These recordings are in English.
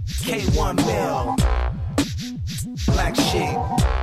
K1 Mill, Black Sheep.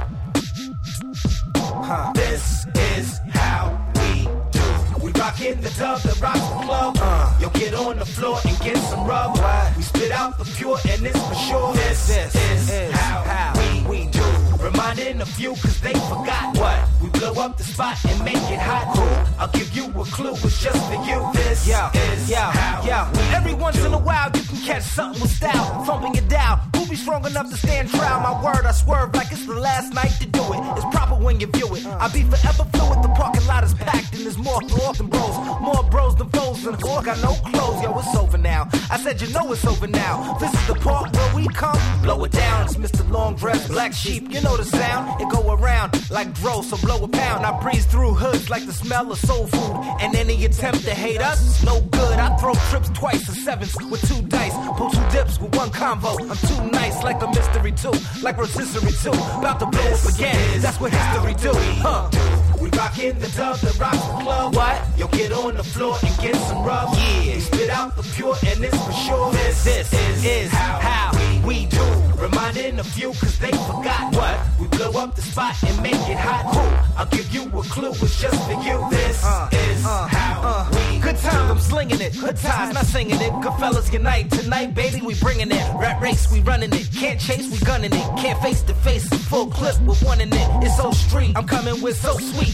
This is how we do. We rockin' the dub that rocks the club. Yo, get on the floor and get some rub. We spit out the pure and it's for sure. This is how we do. Reminding a few cause they forgot what. We blow up the spot and make it hot. I'll give you a clue, it's just for you. This is how we Every once in a while you can catch something with style. Thumping it down. Who be strong enough to stand trial? My word, I swerve like it's the last night to do it. It's proper when you view it. I'll be forever fluid. The parking lot is packed and there's more than bros. More bros than foes and whore got no clothes. Yo, it's over now. I said you know it's over now. This is the part where we come. Blow it down. It's Mr. Long Dress, Black Sheep. You know the sound. It go around like dro, so blow a pound. I breeze through hoods like the smell of soul food. And any attempt to hate us is no good. I throw trips twice and sevens with 2 dice. Pull 2 dips with 1 combo. I'm too nice like a mystery too. Like rotisserie too. About to blow up again. That's what history do. We rockin' the dub that rocks the club. What? Yo, get on the floor and get some rub. Yeah. We spit out the pure and it's for sure. This is how we do. Reminding a few cause they forgot what. We blow up the spot and make it hot. I'll give you a clue, it's just for you. This is how we Good times, I'm slinging it. Good times, not singing it. Good fellas, unite. Tonight, baby, we bringing it. Rat race, we running it. Can't chase, we gunning it. Can't face to face, full clip with one in it. It's so street, I'm coming with so sweet.